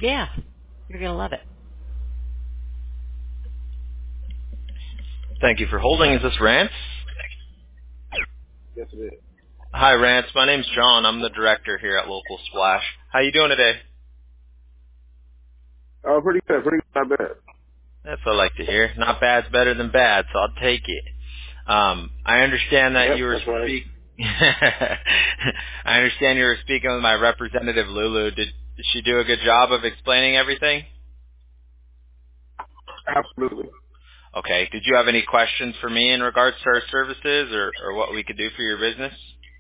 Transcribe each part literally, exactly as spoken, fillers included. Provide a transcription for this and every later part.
Yeah, you're gonna love it. Thank you for holding. Is this Rance? Yes, it is. Hi, Rance. My name's John. I'm the director here at Local Splash. How you doing today? Oh, pretty good. Pretty good. Not bad. That's what I like to hear. Not bad's better than bad, so I'll take it. Um, I understand that Yep, you were that's right. speak. I understand you were speaking with my representative Lulu. Did, did she do a good job of explaining everything? Absolutely. Okay. Did you have any questions for me in regards to our services or, or what we could do for your business?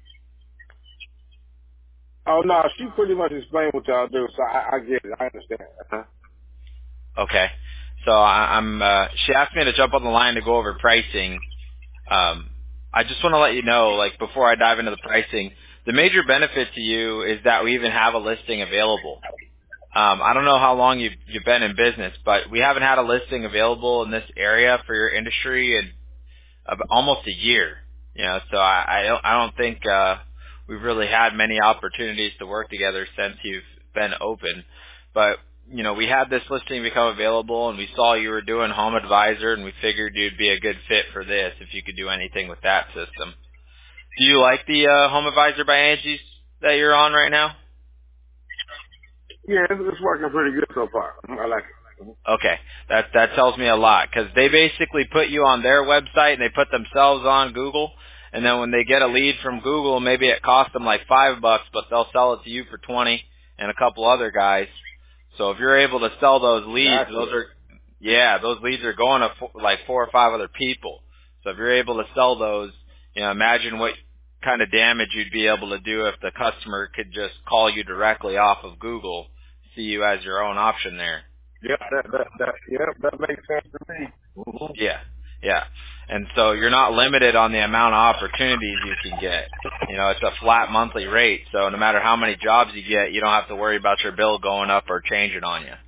Oh no, she pretty much explained what y'all do, so I, I get it. I understand. Uh-huh. Okay. So I, I'm. Uh, she asked me to jump on the line to go over pricing. Um, I just want to let you know, like before I dive into the pricing, the major benefit to you is that we even have a listing available. Um, I don't know how long you've, you've been in business, but we haven't had a listing available in this area for your industry in ab- almost a year. You know, so I, I don't I don't think uh, we've really had many opportunities to work together since you've been open. But you know, we had this listing become available, and we saw you were doing Home Advisor, and we figured you'd be a good fit for this if you could do anything with that system. Do you like the uh, Home Advisor by Angie's that you're on right now? Yeah, it's, it's working pretty good so far. I like it. Mhm. Okay, that that tells me a lot because they basically put you on their website and they put themselves on Google, and then when they get a lead from Google, maybe it costs them like five bucks, but they'll sell it to you for twenty and a couple other guys. So if you're able to sell those leads, Gotcha. those are yeah, those leads are going to fo- like four or five other people. So if you're able to sell those, you know, imagine what kind of damage you'd be able to do if the customer could just call you directly off of Google, see you as your own option there. Yep, that that that yep, that makes sense to me. Mm-hmm. Yeah, yeah. And so you're not limited on the amount of opportunities you can get. You know, it's a flat monthly rate, so no matter how many jobs you get, you don't have to worry about your bill going up or changing on you.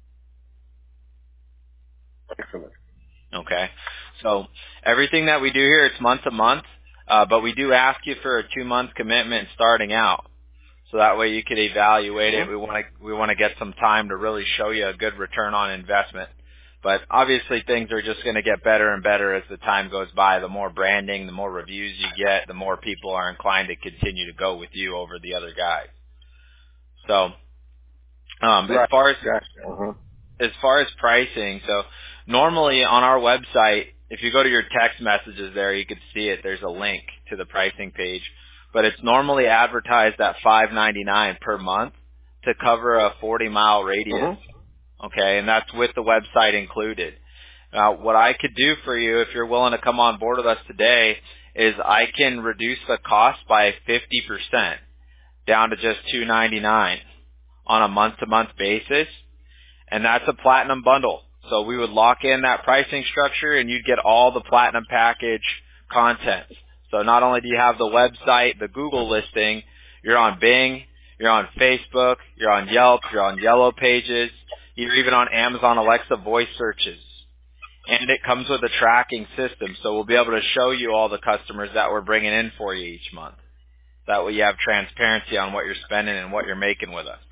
Excellent. Okay? So everything that we do here, it's month to month, uh, but we do ask you for a two-month commitment starting out. So that way you could evaluate it. Mm-hmm. We want to we want to get some time to really show you a good return on investment. But obviously things are just going to get better and better as the time goes by. The more branding, the more reviews you get, the more people are inclined to continue to go with you over the other guys. So um, as Right. far as Gotcha. Uh-huh. as far as pricing, so normally on our website, if you go to your text messages there, you could see it. There's a link to the pricing page, but it's normally advertised at five ninety-nine per month to cover a forty mile radius. Mm-hmm. Okay, and that's with the website included. Now, what I could do for you, if you're willing to come on board with us today, is I can reduce the cost by fifty percent down to just two ninety-nine on a month-to-month basis, and that's a platinum bundle. So we would lock in that pricing structure, and you'd get all the platinum package content. So not only do you have the website, the Google listing, you're on Bing, you're on Facebook, you're on Yelp, you're on Yellow Pages, you're even on Amazon Alexa voice searches. And it comes with a tracking system, so we'll be able to show you all the customers that we're bringing in for you each month. That way you have transparency on what you're spending and what you're making with us.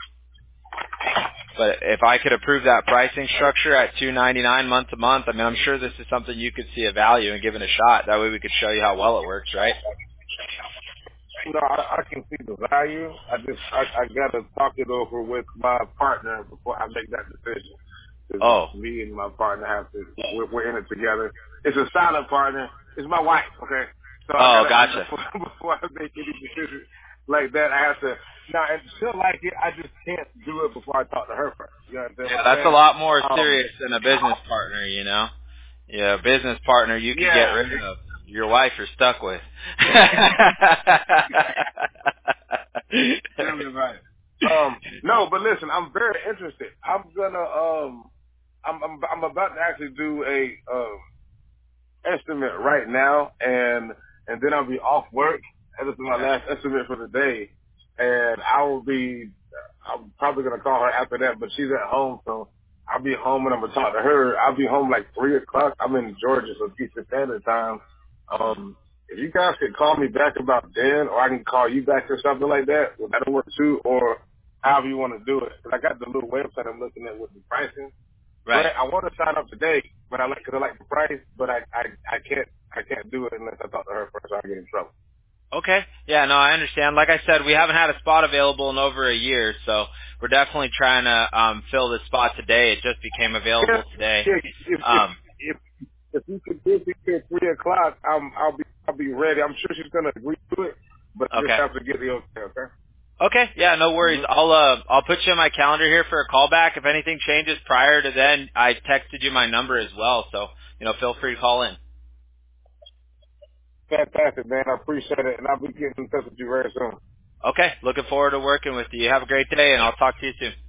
But if I could approve that pricing structure at two ninety-nine month to month, I mean, I'm sure this is something you could see a value in giving a shot. That way we could show you how well it works, right? No, I, I can see the value. I just I, I gotta talk it over with my partner before I make that decision. Because Oh, me and my partner have to we're, we're in it together. It's a silent partner. It's my wife. Okay, so I oh, gotta I, gotcha. before, before I make any decision like that, I have to. Now, and she'll like it. I just can't do it before I talk to her first. You understand Yeah, what I'm that's a saying? lot more Um, serious than a business partner, you know? Yeah, a business partner you could get yeah, rid of. Your wife you're stuck with. tell me about it. Um, no, but listen, I'm very interested. I'm gonna um, I'm I'm, I'm about to actually do a um estimate right now, and and then I'll be off work. And this is my Okay. last estimate for the day, and I will be. I'm probably gonna call her after that, but she's at home, so I'll be home and I'm gonna talk to her. I'll be home like three o'clock. I'm in Georgia, so Eastern Standard Time. Um, if you guys could call me back about then, or I can call you back or something like that, that'll work too. Or however you want to do it. Because I got the little website I'm looking at with the pricing. But Right. I want to sign up today, but I like because I like the price, but I, I I can't I can't do it unless I talk to her first. So I get in trouble. Okay. Yeah, no, I understand. Like I said, we haven't had a spot available in over a year, so we're definitely trying to um, fill this spot today. It just became Yeah, available today. yeah. If if Um, if if you could do it till three o'clock, I'm I'll be I'll be ready. I'm sure she's gonna agree to it, but I just okay. have to get the okay. Okay. Okay. Yeah, no worries. Mm-hmm. I'll uh, I'll put you on my calendar here for a callback. If anything changes prior to then, I texted you my number as well, so you know, feel free to call in. Fantastic, man. I appreciate it, and I'll be getting in touch with you very soon. Okay. Looking forward to working with you. Have a great day, and I'll talk to you soon.